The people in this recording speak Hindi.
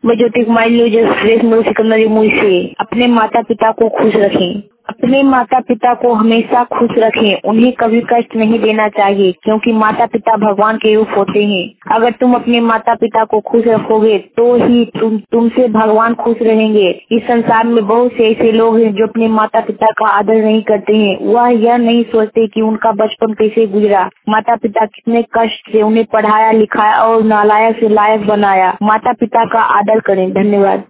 मैं ज्योति कुमारी न्यूज एक्सप्रेस में सिकंदर जमुई से। अपने माता पिता को खुश रखें। अपने माता पिता को हमेशा खुश रखें। उन्हें कभी कष्ट नहीं देना चाहिए, क्योंकि माता पिता भगवान के रूप होते हैं। अगर तुम अपने माता पिता को खुश रखोगे तो ही तुमसे भगवान खुश रहेंगे। इस संसार में बहुत से ऐसे लोग हैं जो अपने माता पिता का आदर नहीं करते हैं। वह यह नहीं सोचते कि उनका बचपन कैसे गुजरा, माता पिता कितने कष्ट से उन्हें पढ़ाया लिखाया और नालायक से लायक बनाया। माता पिता का आदर करें। धन्यवाद।